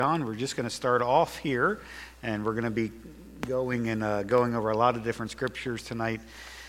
John. We're just going to start off here, and we're going to be going over a lot of different scriptures tonight.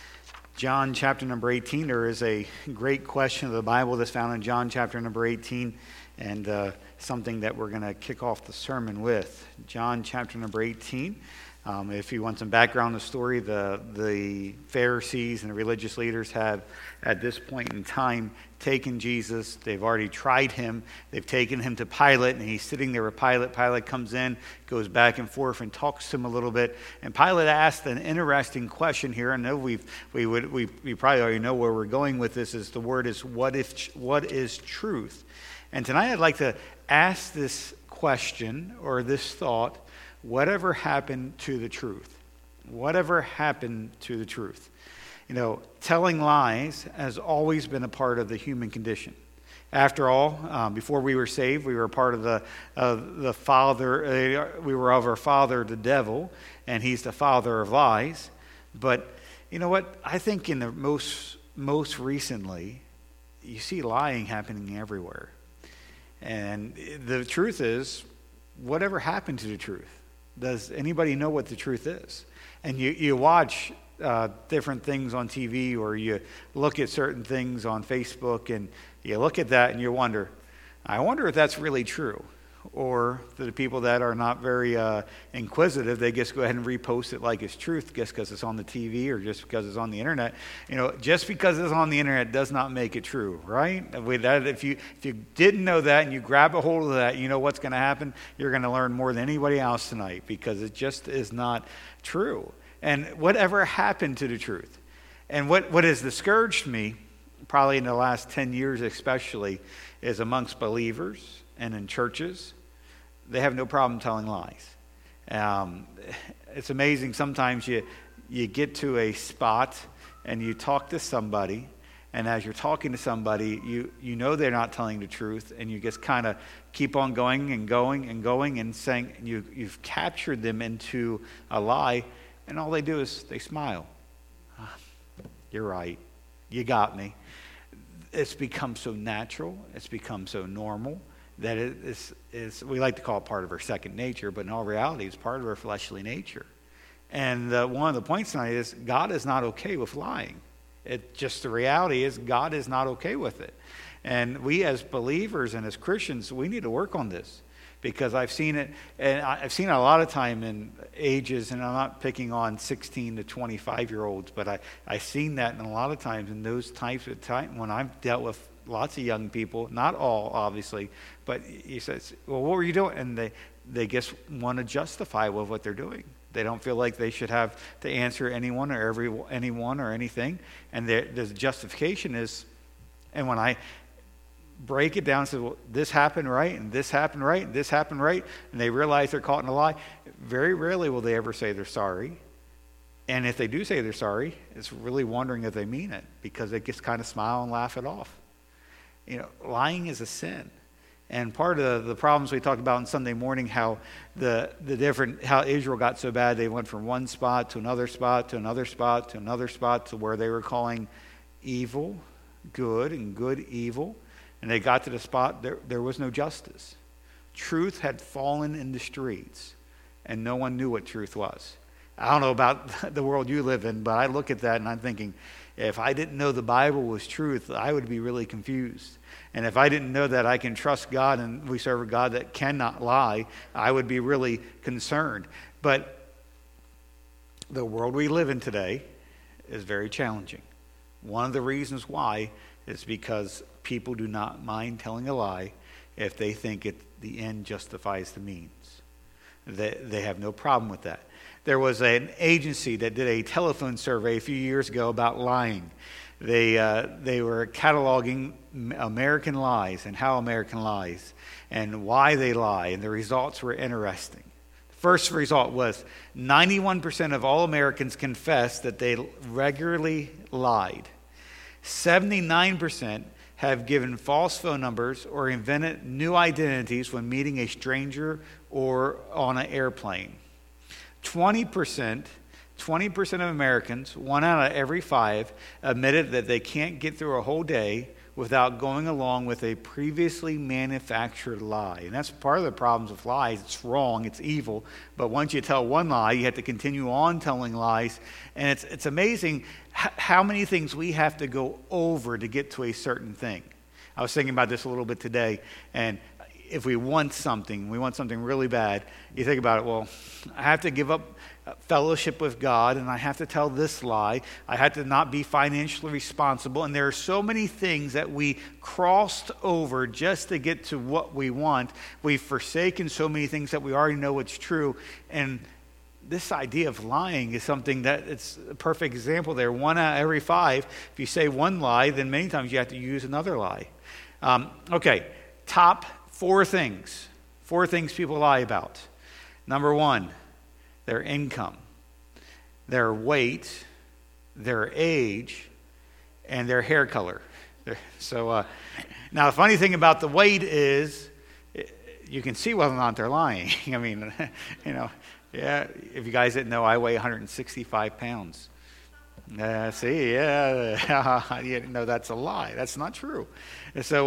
John chapter number 18, there is a great question of the Bible that's found in John chapter number 18, and something that we're going to kick off the sermon with. John chapter number 18. If you want some background on the story, the Pharisees and the religious leaders have, at this point in time, taken Jesus. They've already tried him. They've taken him to Pilate, and he's sitting there with Pilate. Pilate comes in, goes back and forth, and talks to him a little bit. And Pilate asked an interesting question here. I know we probably already know where we're going with this. Is the word is what is truth? And tonight I'd like to ask this question or this thought: whatever happened to the truth? Whatever happened to the truth? You know, telling lies has always been a part of the human condition. After all, before we were saved, we were a part of the father. We were of our father, the devil, and he's the father of lies. But you know what? I think in the most recently, you see lying happening everywhere. And the truth is, whatever happened to the truth? Does anybody know what the truth is? And you watch different things on TV, or you look at certain things on Facebook, and you look at that and you wonder, I wonder if that's really true. Or the people that are not very inquisitive, they just go ahead and repost it like it's truth just because it's on the TV or just because it's on the internet. You know, just because it's on the internet does not make it true, right? If you didn't know that and you grab a hold of that, you know what's going to happen? You're going to learn more than anybody else tonight, because it just is not true. And whatever happened to the truth? And what has discouraged me, probably in the last 10 years especially, is amongst believers and in churches, they have no problem telling lies. It's amazing. Sometimes you get to a spot and you talk to somebody, and as you're talking to somebody, you know they're not telling the truth, and you just kind of keep on going and going and going and saying you've captured them into a lie, and all they do is they smile. You're right. You got me. It's become so natural. It's become so normal that it is, we like to call it part of our second nature, but in all reality, it's part of our fleshly nature. And one of the points tonight is God is not okay with lying. The reality is God is not okay with it. And we as believers and as Christians, we need to work on this, because I've seen it, and I've seen it a lot of time in ages, and I'm not picking on 16 to 25-year-olds, but I've seen that in a lot of times in those types of time when I've dealt with lots of young people, not all, obviously, but he says, well, what were you doing? And they just want to justify with what they're doing. They don't feel like they should have to answer anyone or anything. And the justification is, and when I break it down and say, well, this happened right, and this happened right, and this happened right, and they realize they're caught in a lie, very rarely will they ever say they're sorry. And if they do say they're sorry, it's really wondering if they mean it, because they just kind of smile and laugh it off. You know, lying is a sin. And part of the problems we talked about on Sunday morning, how how Israel got so bad, they went from one spot to another spot to another spot to another spot, to where they were calling evil good and good evil. And they got to the spot there was no justice. Truth had fallen in the streets, and no one knew what truth was. I don't know about the world you live in, but I look at that and I'm thinking, if I didn't know the Bible was truth, I would be really confused. And if I didn't know that I can trust God and we serve a God that cannot lie, I would be really concerned. But the world we live in today is very challenging. One of the reasons why is because people do not mind telling a lie if they think the end justifies the means. They have no problem with that. There was an agency that did a telephone survey a few years ago about lying. They were cataloging American lies and how American lies and why they lie, and the results were interesting. The first result was 91% of all Americans confess that they regularly lied. 79% have given false phone numbers or invented new identities when meeting a stranger or on an airplane. 20% of Americans, 1 out of every 5, admitted that they can't get through a whole day without going along with a previously manufactured lie. And that's part of the problems with lies. It's wrong, it's evil. But once you tell one lie, you have to continue on telling lies. And it's amazing how many things we have to go over to get to a certain thing. I was thinking about this a little bit today, and if we want something really bad, you think about it, well, I have to give up fellowship with God, and I have to tell this lie. I have to not be financially responsible, and there are so many things that we crossed over just to get to what we want. We've forsaken so many things that we already know it's true, and this idea of lying is something that it's a perfect example there. 1 out of every 5, if you say one lie, then many times you have to use another lie. Okay, top 4 things. 4 things people lie about. Number 1, their income, their weight, their age, and their hair color. So now the funny thing about the weight is you can see whether or not they're lying. I mean, yeah, if you guys didn't know, I weigh 165 pounds. See, yeah, you didn't know that's a lie. That's not true. So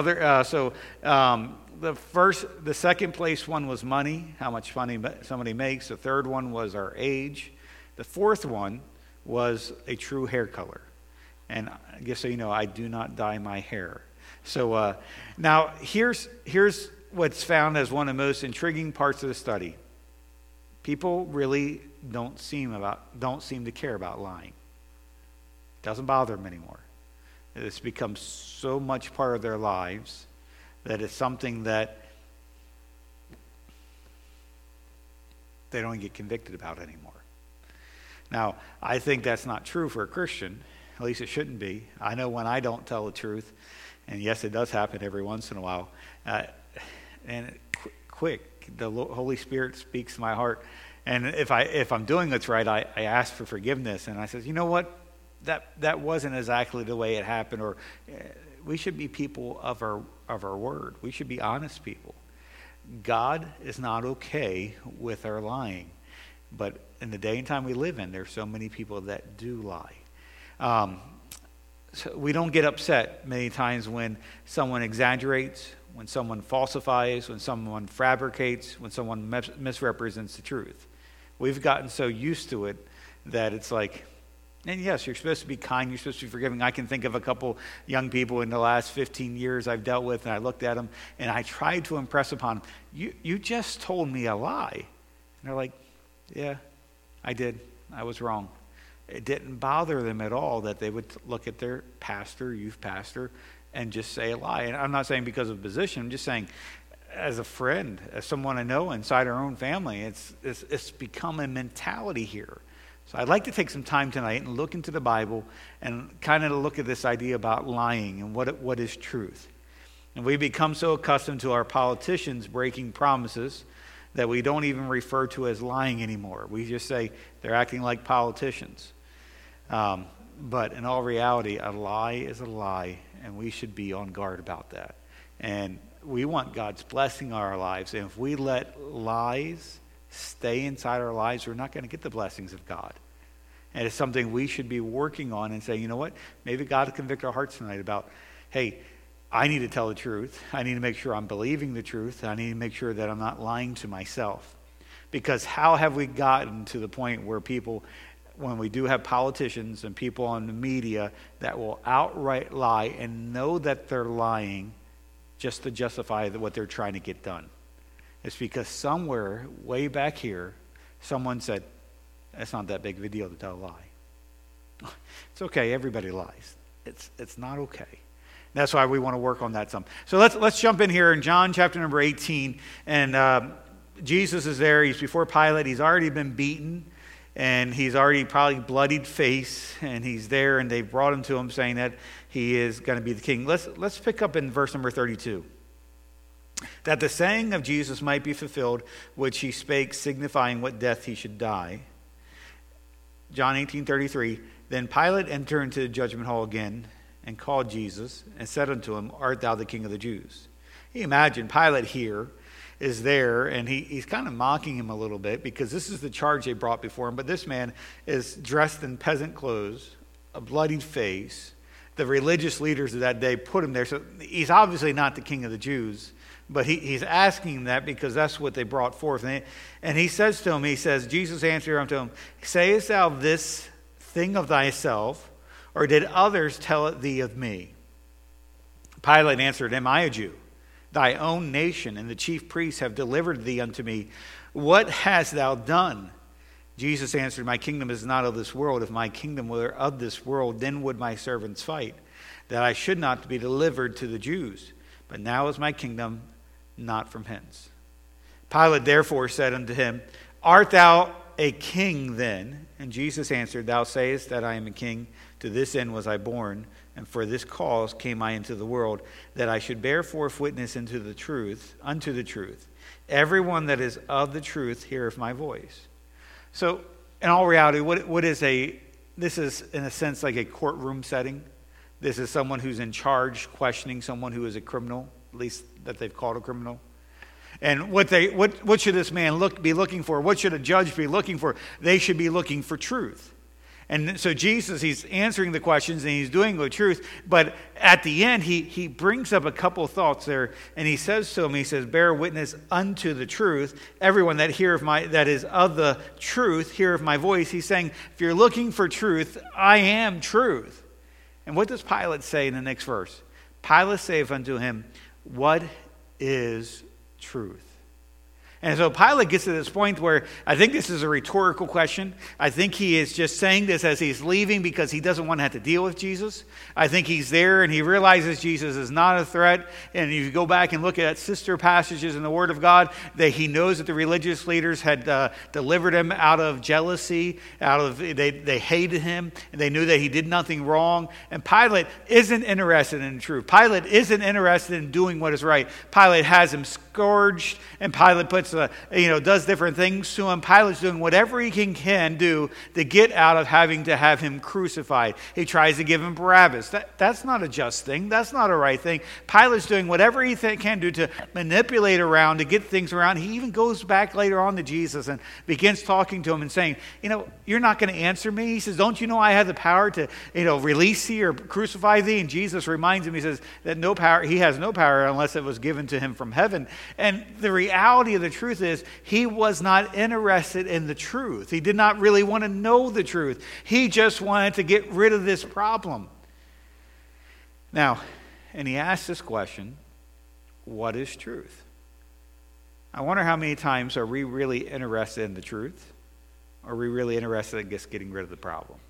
the second place one was money, how much money somebody makes. The third one was our age. The fourth one was a true hair color. And just so you know, I do not dye my hair. So now here's what's found as one of the most intriguing parts of the study. People really don't seem to care about lying. It doesn't bother them anymore. It's become so much part of their lives that it's something that they don't get convicted about anymore. Now, I think that's not true for a Christian. At least it shouldn't be. I know when I don't tell the truth, and yes, it does happen every once in a while, and quick, the Holy Spirit speaks to my heart. And if I'm doing what's right, I ask for forgiveness, and I says, you know what? That wasn't exactly the way it happened. Or we should be people of our word. We should be honest people. God is not okay with our lying, but in the day and time we live in, there's so many people that do lie. So we don't get upset many times when someone exaggerates, when someone falsifies, when someone fabricates, when someone misrepresents the truth. We've gotten so used to it that it's like, and yes, you're supposed to be kind, you're supposed to be forgiving. I can think of a couple young people in the last 15 years I've dealt with, and I looked at them, and I tried to impress upon them, you just told me a lie. And they're like, yeah, I did. I was wrong. It didn't bother them at all that they would look at their pastor, youth pastor, and just say a lie. And I'm not saying because of position, I'm just saying as a friend, as someone I know inside our own family, it's become a mentality here. So I'd like to take some time tonight and look into the Bible and kind of look at this idea about lying and what is truth. And we become so accustomed to our politicians breaking promises that we don't even refer to as lying anymore. We just say they're acting like politicians. But in all reality, a lie is a lie, and we should be on guard about that. And we want God's blessing on our lives. And if we let lies stay inside our lives, we're not going to get the blessings of God. And it's something we should be working on and saying, you know what, maybe God will convict our hearts tonight about, hey, I need to tell the truth. I need to make sure I'm believing the truth. I need to make sure that I'm not lying to myself. Because how have we gotten to the point where people, when we do have politicians and people on the media that will outright lie and know that they're lying just to justify what they're trying to get done? It's because somewhere way back here, someone said, it's not that big of a deal to tell a lie. It's okay, everybody lies. It's not okay. That's why we want to work on that some. So let's jump in here in John chapter number 18. And Jesus is there. He's before Pilate. He's already been beaten. And he's already probably bloodied face. And he's there, and they've brought him to him saying that he is going to be the king. Let's pick up in verse number 32. That the saying of Jesus might be fulfilled, which he spake, signifying what death he should die. John 18:33. Then Pilate entered into the judgment hall again, and called Jesus, and said unto him, Art thou the king of the Jews? You imagine Pilate here is there, and he's kind of mocking him a little bit, because this is the charge they brought before him. But this man is dressed in peasant clothes, a bloodied face, the religious leaders of that day put him there. So he's obviously not the king of the Jews, but he's asking that because that's what they brought forth. And he says to him, Jesus answered unto him, sayest thou this thing of thyself, or did others tell it thee of me? Pilate answered, Am I a Jew? Thy own nation and the chief priests have delivered thee unto me. What hast thou done? Jesus answered, My kingdom is not of this world. If my kingdom were of this world, then would my servants fight, that I should not be delivered to the Jews. But now is my kingdom not from hence. Pilate therefore said unto him, Art thou a king then? And Jesus answered, Thou sayest that I am a king. To this end was I born, and for this cause came I into the world, that I should bear forth witness unto the truth. Everyone that is of the truth heareth my voice. So, in all reality, this is in a sense like a courtroom setting. This is someone who's in charge, questioning someone who is a criminal, at least that they've called a criminal. And what should this man be looking for? What should a judge be looking for? They should be looking for truth. And so Jesus, he's answering the questions and he's doing the truth. But at the end, he brings up a couple of thoughts there. And he says to him, bear witness unto the truth. Everyone that is of the truth, heareth my voice. He's saying, if you're looking for truth, I am truth. And what does Pilate say in the next verse? Pilate saith unto him, what is truth? And so Pilate gets to this point where I think this is a rhetorical question. I think he is just saying this as he's leaving because he doesn't want to have to deal with Jesus. I think he's there and he realizes Jesus is not a threat. And if you go back and look at sister passages in the Word of God, that he knows that the religious leaders had delivered him out of jealousy, they hated him, and they knew that he did nothing wrong. And Pilate isn't interested in the truth. Pilate isn't interested in doing what is right. Pilate has him scourged, and Pilate does different things to him. Pilate's doing whatever he can do to get out of having to have him crucified. He tries to give him Barabbas. That's not a just thing. That's not a right thing. Pilate's doing whatever he can do to manipulate around, to get things around. He even goes back later on to Jesus and begins talking to him and saying, you're not going to answer me. He says, don't you know I have the power to, release thee or crucify thee? And Jesus reminds him, he says, that he has no power unless it was given to him from heaven. And the reality of the truth is he was not interested in the truth. He did not really want to know the truth. He just wanted to get rid of this problem. Now, and he asked this question, what is truth? I wonder how many times are we really interested in the truth? Or are we really interested in just getting rid of the problem?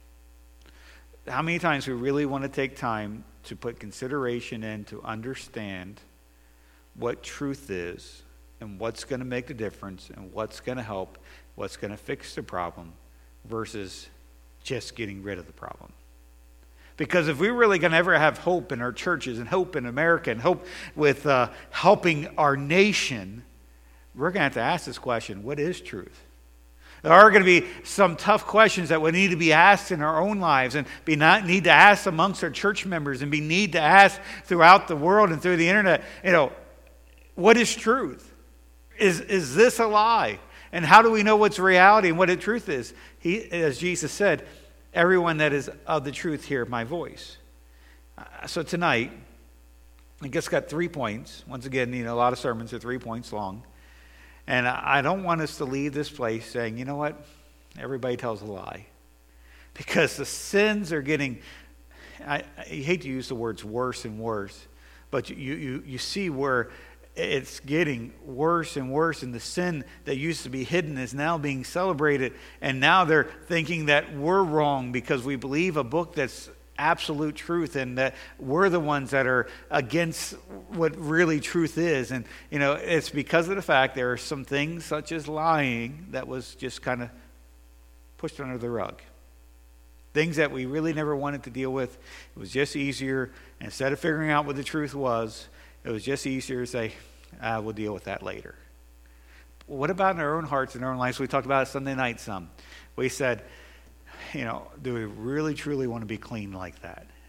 How many times we really want to take time to put consideration in to understand what truth is and what's going to make the difference and what's going to help, what's going to fix the problem versus just getting rid of the problem. Because if we're really going to ever have hope in our churches and hope in America and hope with helping our nation, we're going to have to ask this question, what is truth? There are going to be some tough questions that would need to be asked in our own lives and need to ask amongst our church members and need to ask throughout the world and through the internet. What is truth? Is this a lie? And how do we know what's reality and what the truth is? As Jesus said, everyone that is of the truth hear my voice. So tonight, I guess got 3 points. Once again, a lot of sermons are 3 points long. And I don't want us to leave this place saying, you know what? Everybody tells a lie. Because the sins are getting, I hate to use the words worse and worse, but you see where it's getting worse and worse, and the sin that used to be hidden is now being celebrated, and now they're thinking that we're wrong because we believe a book that's absolute truth and that we're the ones that are against what really truth is. And it's because of the fact there are some things such as lying that was just kind of pushed under the rug. Things that we really never wanted to deal with. It was just easier, instead of figuring out what the truth was, it was just easier to say, we'll deal with that later. What about in our own hearts and our own lives? We talked about it Sunday night some. We said, do we really truly want to be clean like that?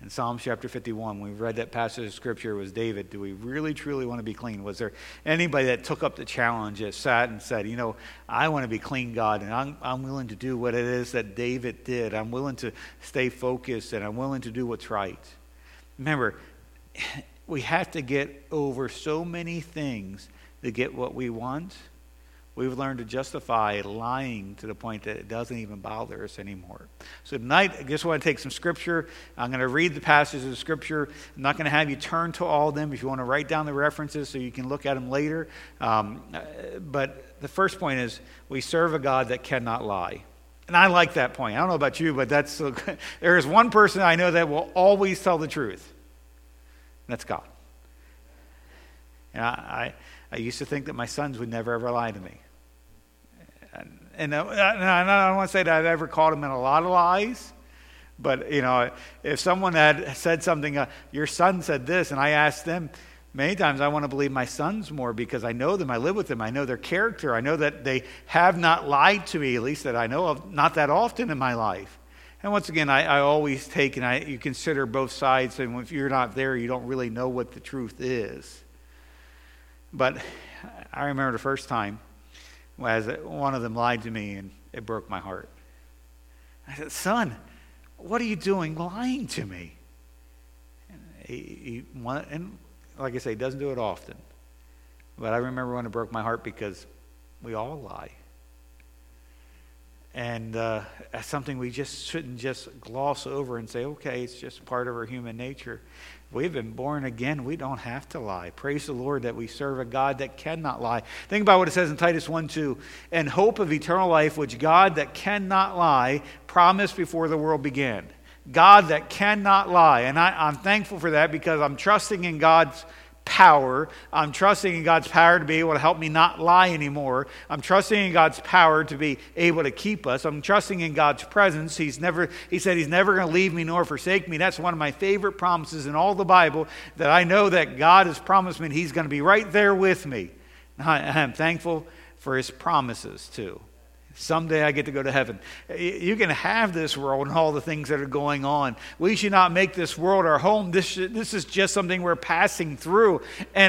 In Psalms chapter 51, when we read that passage of Scripture, it was David. Do we really, truly want to be clean? Was there anybody that took up the challenge, that sat and said, I want to be clean, God, and I'm willing to do what it is that David did. I'm willing to stay focused, and I'm willing to do what's right. Remember, we have to get over so many things to get what we want. We've learned to justify lying to the point that it doesn't even bother us anymore. So tonight, I just want to take some Scripture. I'm going to read the passages of Scripture. I'm not going to have you turn to all of them if you want to write down the references so you can look at them later. But the first point is, we serve a God that cannot lie. And I like that point. I don't know about you, but there is one person I know that will always tell the truth. And that's God. And I used to think that my sons would never, ever lie to me. And I don't want to say that I've ever caught them in a lot of lies. But, if someone had said something, your son said this, and I asked them, many times I want to believe my sons more because I know them, I live with them, I know their character, I know that they have not lied to me, at least that I know of, not that often in my life. And once again, I always take and you consider both sides, and if you're not there, you don't really know what the truth is. But I remember the first time as one of them lied to me, and it broke my heart. I said, son, what are you doing lying to me? And like I say, he doesn't do it often. But I remember when it broke my heart because we all lie. And that's something we just shouldn't just gloss over and say, okay, it's just part of our human nature. We've been born again. We don't have to lie. Praise the Lord that we serve a God that cannot lie. Think about what it says in Titus 1:2. And hope of eternal life, which God that cannot lie promised before the world began. God that cannot lie. And I'm thankful for that because I'm trusting in God's power. I'm trusting in God's power to be able to help me not lie anymore. I'm trusting in God's power to be able to keep us. I'm trusting in God's presence. He said He's never going to leave me nor forsake me. That's one of my favorite promises in all the Bible, that I know that God has promised me and He's going to be right there with me. I'm thankful for His promises too. Someday I get to go to heaven. You can have this world and all the things that are going on. We should not make this world our home. This is just something we're passing through.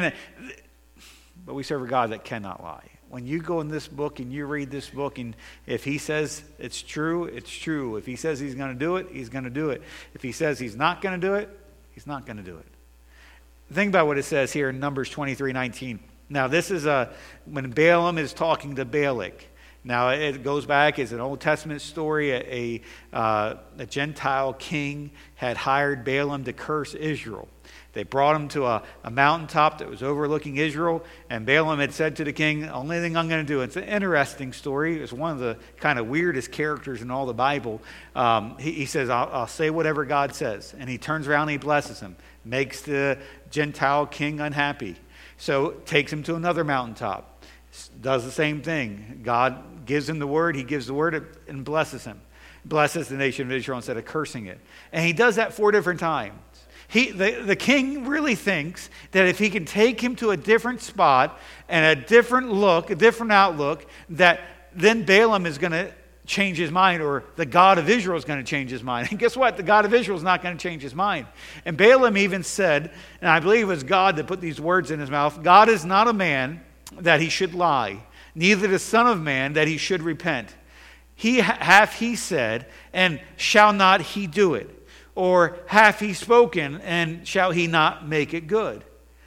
But we serve a God that cannot lie. When you go in this book and you read this book, and if He says it's true, it's true. If He says He's going to do it, He's going to do it. If He says He's not going to do it, He's not going to do it. Think about what it says here in Numbers 23:19. Now this is when Balaam is talking to Balak. Now, it goes back, it's an Old Testament story. A Gentile king had hired Balaam to curse Israel. They brought him to a mountaintop that was overlooking Israel, and Balaam had said to the king, the only thing I'm going to do, it's an interesting story. It's one of the kind of weirdest characters in all the Bible. He says, I'll say whatever God says. And he turns around and he blesses him, makes the Gentile king unhappy. So takes him to another mountaintop. Does the same thing. God gives him the word. He gives the word and blesses him. Blesses the nation of Israel instead of cursing it. And he does that 4 different times. The king really thinks that if he can take him to a different spot and a different look, a different outlook, that then Balaam is going to change his mind, or the God of Israel is going to change his mind. And guess what? The God of Israel is not going to change his mind. And Balaam even said, and I believe it was God that put these words in his mouth, God is not a man that he should lie, neither the Son of Man that he should repent. Hath he said, and shall not he do it? Or hath he spoken, and shall he not make it good?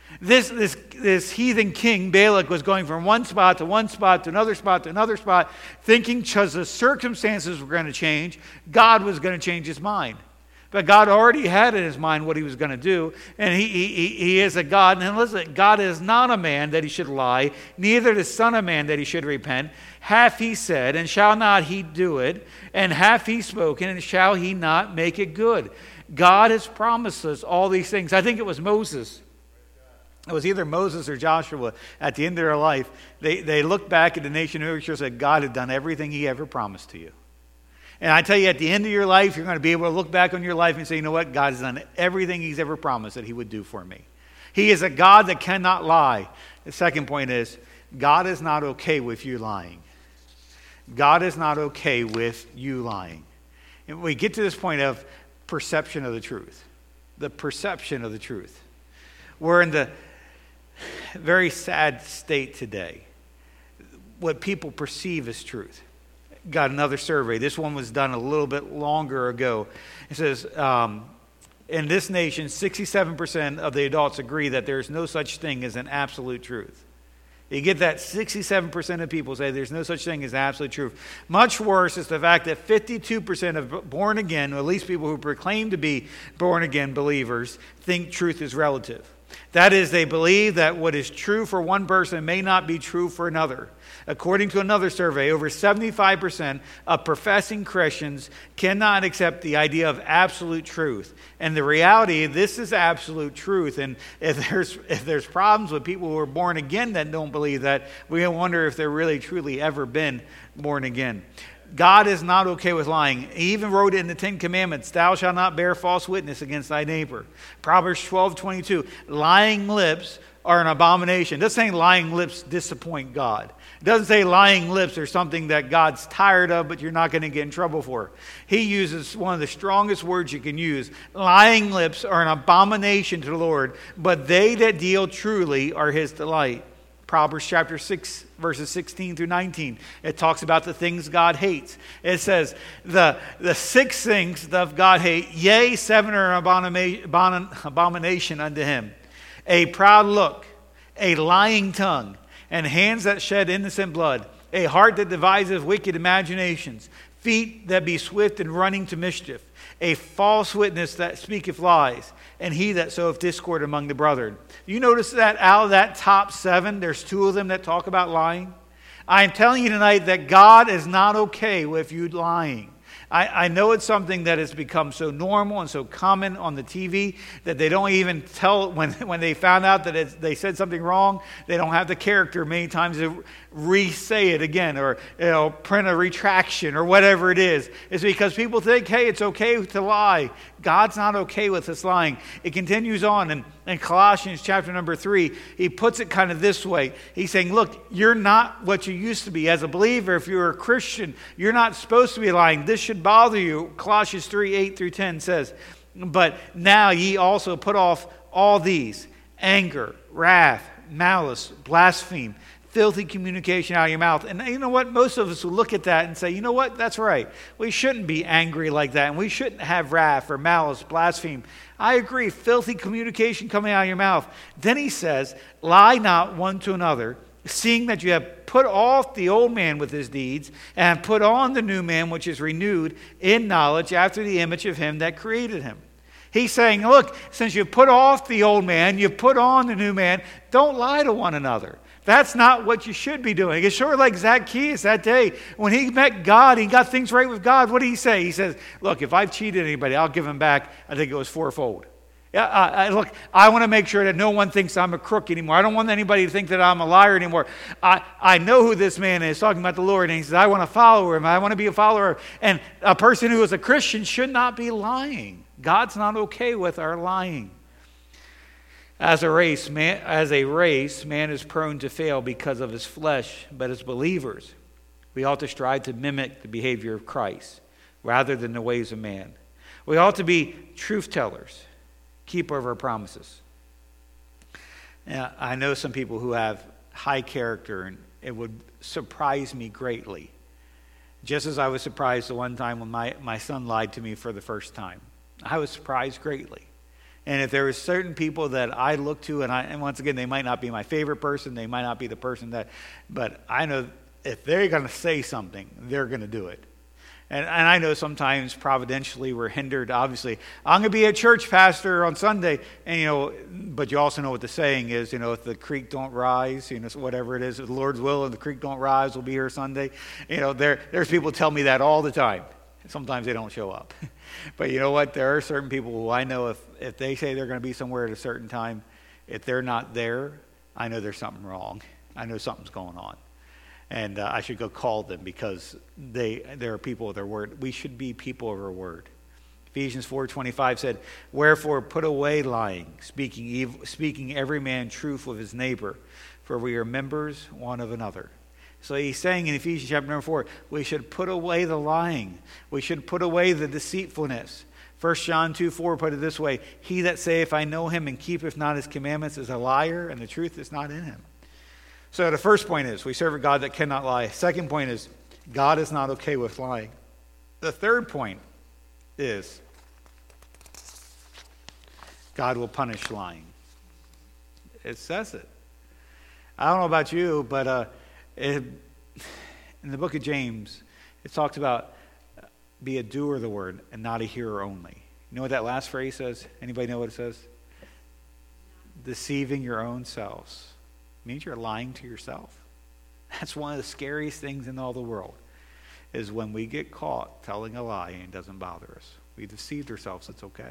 This heathen king, Balak, was going from one spot to one spot to another spot to another spot, thinking because the circumstances were going to change, God was going to change his mind. But God already had in his mind what he was going to do. And he is a God. And listen, God is not a man that he should lie, neither the Son of Man that he should repent. Hath he said, and shall not he do it? And hath he spoken, and shall he not make it good? God has promised us all these things. I think it was Moses. It was either Moses or Joshua at the end of their life. They looked back at the nation of Israel and said, God had done everything he ever promised to you. And I tell you, at the end of your life, you're going to be able to look back on your life and say, you know what? God has done everything he's ever promised that he would do for me. He is a God that cannot lie. The second point is, God is not okay with you lying. God is not okay with you lying. And we get to this point of perception of the truth. the perception of the truth. We're in the very sad state today. What people perceive as truth. Got another survey. This one was done a little bit longer ago. It says, in this nation, 67% of the adults agree that there's no such thing as an absolute truth. You get that 67% of people say there's no such thing as absolute truth. Much worse is the fact that 52% of born again, or at least people who proclaim to be born again believers, think truth is relative. That is, they believe that what is true for one person may not be true for another. According to another survey, over 75% of professing Christians cannot accept the idea of absolute truth. And the reality, this is absolute truth. And if there's problems with people who are born again that don't believe that, we wonder if they're really truly ever been born again. God is not okay with lying. He even wrote it in the Ten Commandments, thou shalt not bear false witness against thy neighbor. Proverbs 12:22, lying lips are an abomination. It doesn't say lying lips disappoint God. It doesn't say lying lips are something that God's tired of, but you're not going to get in trouble for. He uses one of the strongest words you can use. Lying lips are an abomination to the Lord, but they that deal truly are his delight. Proverbs chapter 6, verses 16 through 19. It talks about the things God hates. It says, the 6 things that God hates, yea, 7 are an abomination unto him. A proud look, a lying tongue, and hands that shed innocent blood, a heart that deviseth wicked imaginations, feet that be swift in running to mischief, a false witness that speaketh lies, and he that soweth discord among the brethren. You notice that out of that top 7, there's 2 of them that talk about lying? I'm telling you tonight that God is not okay with you lying. I know it's something that has become so normal and so common on the TV that they don't even tell when they found out that they said something wrong, they don't have the character many times to re-say it again or print a retraction or whatever it is. It's because people think, hey, it's okay to lie. God's not okay with us lying. It continues on in Colossians chapter number 3. He puts it kind of this way. He's saying, look, you're not what you used to be. As a believer, if you're a Christian, you're not supposed to be lying. This should bother you. Colossians 3, 8 through 10 says, but now ye also put off all these: anger, wrath, malice, blaspheme, filthy communication out of your mouth. And you know what? Most of us will look at that and say, you know what? That's right. We shouldn't be angry like that. And we shouldn't have wrath or malice, blaspheme. I agree. Filthy communication coming out of your mouth. Then he says, lie not one to another, seeing that you have put off the old man with his deeds, and put on the new man, which is renewed in knowledge after the image of him that created him. He's saying, look, since you put off the old man, you put on the new man, don't lie to one another. That's not what you should be doing. It's sort of like Zacchaeus that day. When he met God, he got things right with God. What did he say? He says, look, if I've cheated anybody, I'll give him back. I think it was 4-fold. Look, I want to make sure that no one thinks I'm a crook anymore. I don't want anybody to think that I'm a liar anymore. I know who this man is, talking about the Lord, and he says, I want to follow him. I want to be a follower. And a person who is a Christian should not be lying. God's not okay with our lying. As a race, man is prone to fail because of his flesh, but as believers, we ought to strive to mimic the behavior of Christ rather than the ways of man. We ought to be truth tellers, keeper of our promises. Now, I know some people who have high character, and it would surprise me greatly. Just as I was surprised the one time when my son lied to me for the first time. I was surprised greatly. And if there were certain people that I look to, and once again, they might not be my favorite person, they might not be the person but I know if they're going to say something, they're going to do it. And I know sometimes providentially we're hindered. Obviously, I'm going to be a church pastor on Sunday, and but you also know what the saying is. If the creek don't rise, whatever it is, if the Lord's will and the creek don't rise, we'll be here Sunday. There's people tell me that all the time. Sometimes they don't show up. But you know what? There are certain people who I know if they say they're going to be somewhere at a certain time, if they're not there, I know there's something wrong. I know something's going on. And I should go call them because they're people of their word. We should be people of our word. Ephesians 4:25 said, wherefore put away lying, speaking every man truth with his neighbor, for we are members one of another. So he's saying in Ephesians chapter number 4, we should put away the lying. We should put away the deceitfulness. 1 John 2:4 put it this way, he that saith, I know him, and keepeth not his commandments is a liar, and the truth is not in him. So the first point is, we serve a God that cannot lie. Second point is, God is not okay with lying. The third point is, God will punish lying. It says it. I don't know about you, but in the book of James, it talks about be a doer of the word and not a hearer only. You know what that last phrase says? Anybody know what it says? Deceiving your own selves. It means you're lying to yourself. That's one of the scariest things in all the world, is when we get caught telling a lie and it doesn't bother us. We deceived ourselves, it's okay.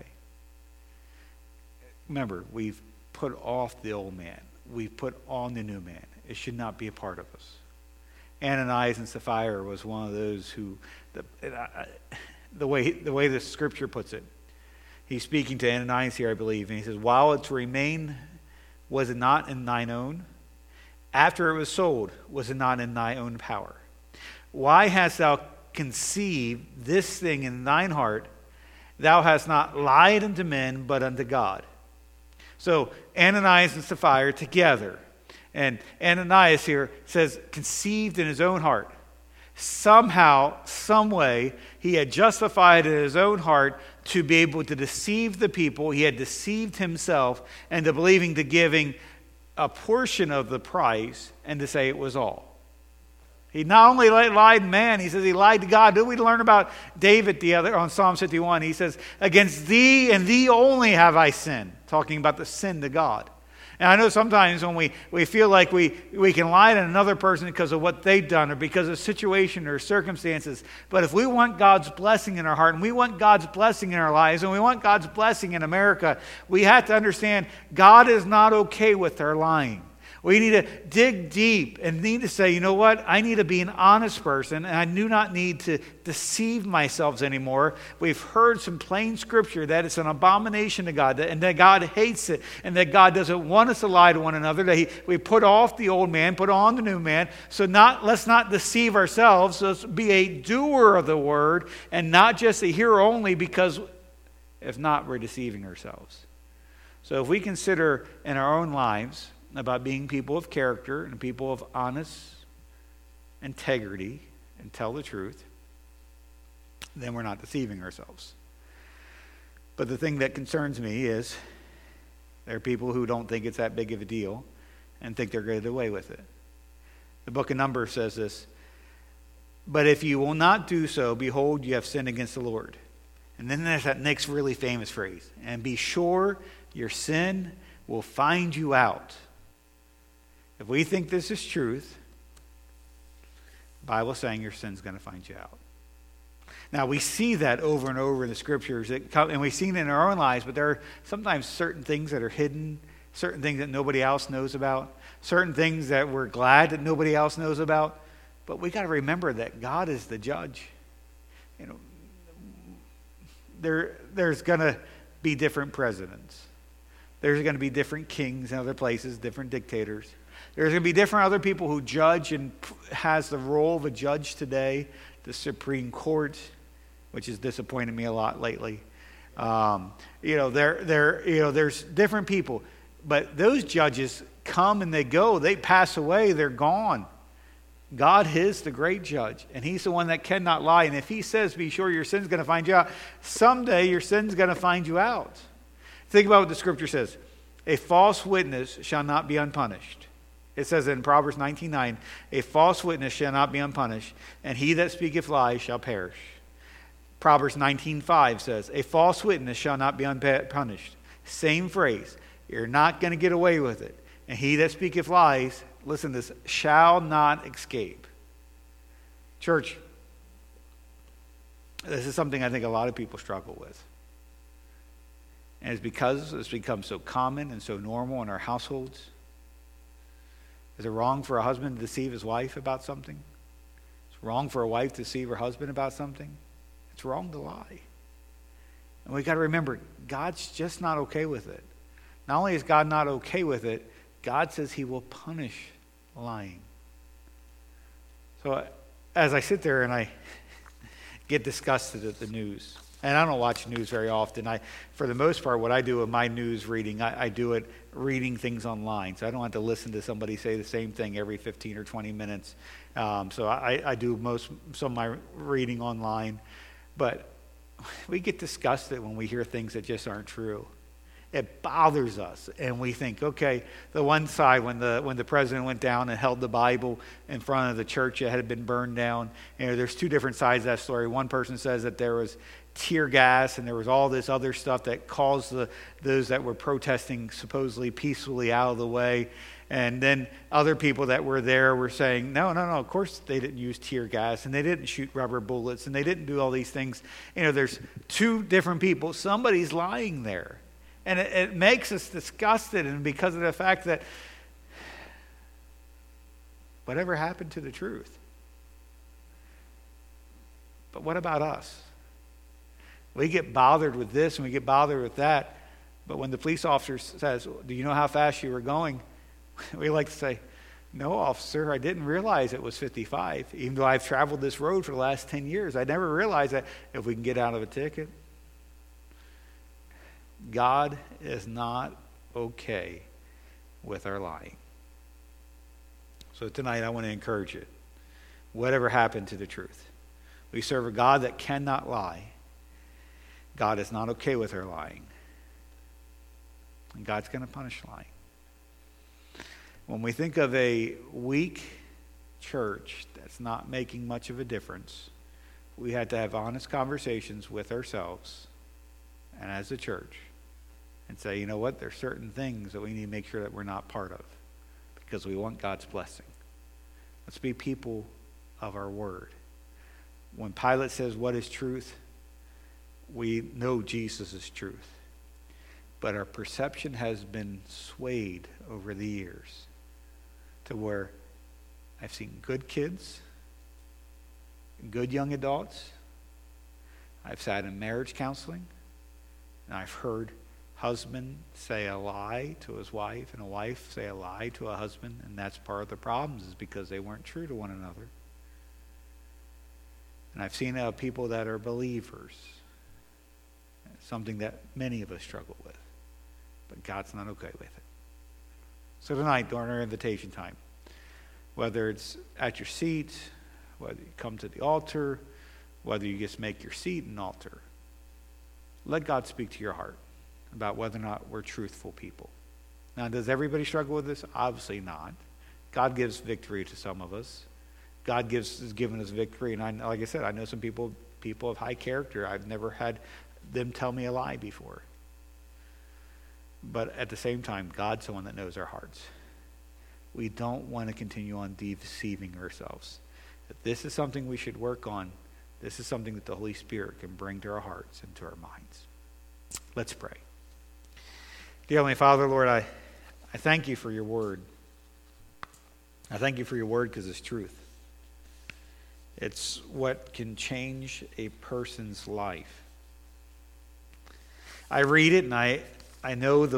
Remember, we've put off the old man. We've put on the new man. It should not be a part of us. Ananias and Sapphira was one of those who, the way the scripture puts it, he's speaking to Ananias here, I believe, and he says, while it remained, was it not in thine own? After it was sold, was it not in thy own power? Why hast thou conceived this thing in thine heart? Thou hast not lied unto men, but unto God. So Ananias and Sapphira together. And Ananias here says, conceived in his own heart. Somehow, some way, he had justified in his own heart to be able to deceive the people. He had deceived himself into believing to giving a portion of the price and to say it was all. He not only lied to man, he says he lied to God. Did we learn about David on Psalm 51? He says, against thee and thee only have I sinned. Talking about the sin to God. And I know sometimes when we feel like we can lie to another person because of what they've done or because of situation or circumstances. But if we want God's blessing in our heart and we want God's blessing in our lives and we want God's blessing in America, we have to understand God is not okay with our lying. We need to dig deep and need to say, you know what? I need to be an honest person and I do not need to deceive myself anymore. We've heard some plain scripture that it's an abomination to God and that God hates it and that God doesn't want us to lie to one another, that we put off the old man, put on the new man. So let's not deceive ourselves. Let's be a doer of the word and not just a hearer only, because if not, we're deceiving ourselves. So if we consider in our own lives about being people of character and people of honest integrity and tell the truth, then we're not deceiving ourselves. But the thing that concerns me is there are people who don't think it's that big of a deal and think they're going to get away with it. The book of Numbers says this, but if you will not do so, behold, you have sinned against the Lord. And then there's that next really famous phrase, and be sure your sin will find you out. If we think this is truth, the Bible is saying your sin's going to find you out. Now, we see that over and over in the scriptures, and we've seen it in our own lives, but there are sometimes certain things that are hidden, certain things that nobody else knows about, certain things that we're glad that nobody else knows about. But we got to remember that God is the judge. You know, there's going to be different presidents. There's going to be different kings in other places, different dictators. There's going to be different other people who judge and has the role of a judge today. The Supreme Court, which has disappointed me a lot lately. There's different people, but those judges come and they go. They pass away. They're gone. God is the great judge, and He's the one that cannot lie. And if He says, "Be sure your sin's going to find you out," someday your sin's going to find you out. Think about what the Scripture says: "A false witness shall not be unpunished." It says in Proverbs 19:9, "A false witness shall not be unpunished, and he that speaketh lies shall perish." Proverbs 19:5 says, "A false witness shall not be unpunished." Same phrase. You're not going to get away with it. And he that speaketh lies, listen to this, shall not escape. Church, this is something I think a lot of people struggle with. And it's because it's become so common and so normal in our households. Is it wrong for a husband to deceive his wife about something? It's wrong for a wife to deceive her husband about something? It's wrong to lie. And we got to remember, God's just not okay with it. Not only is God not okay with it, God says He will punish lying. So as I sit there and I get disgusted at the news, And I don't watch news very often. For the most part, what I do with my news reading, I do it reading things online. So I don't have to listen to somebody say the same thing every 15 or 20 minutes. So I do some of my reading online. But we get disgusted when we hear things that just aren't true. It bothers us, and we think, okay, the one side, when the president went down and held the Bible in front of the church that had been burned down, there's two different sides of that story. One person says that there was tear gas and there was all this other stuff that caused those that were protesting supposedly peacefully out of the way. And then other people that were there were saying, no, of course they didn't use tear gas and they didn't shoot rubber bullets and they didn't do all these things. There's two different people. Somebody's lying there. And it makes us disgusted, and because of the fact that whatever happened to the truth? But what about us? We get bothered with this and we get bothered with that, but when the police officer says, do you know how fast you were going? We like to say, no, officer, I didn't realize it was 55. Even though I've traveled this road for the last 10 years, I never realized that if we can get out of a ticket. God is not okay with our lying. So tonight I want to encourage you. Whatever happened to the truth? We serve a God that cannot lie. God is not okay with our lying. And God's going to punish lying. When we think of a weak church that's not making much of a difference, we had to have honest conversations with ourselves and as a church and say, you know what, there's certain things that we need to make sure that we're not part of because we want God's blessing. Let's be people of our word. When Pilate says, what is truth? We know Jesus is truth. But our perception has been swayed over the years to where I've seen good kids, good young adults. I've sat in marriage counseling, and I've heard husband say a lie to his wife and a wife say a lie to a husband, and that's part of the problems is because they weren't true to one another. And I've seen people that are believers, something that many of us struggle with, but God's not okay with it. So tonight, during our invitation time, whether it's at your seat, whether you come to the altar, whether you just make your seat an altar, let God speak to your heart about whether or not we're truthful people. Now, does everybody struggle with this? Obviously not. God gives victory to some of us. God has given us victory, and like I said, I know some people of high character. I've never had them tell me a lie before. But at the same time, God's the one that knows our hearts. We don't want to continue on deceiving ourselves. If this is something we should work on, this is something that the Holy Spirit can bring to our hearts and to our minds. Let's pray. Dear Heavenly Father, Lord, I thank you for your word. I thank you for your word because it's truth. It's what can change a person's life. I read it and I know the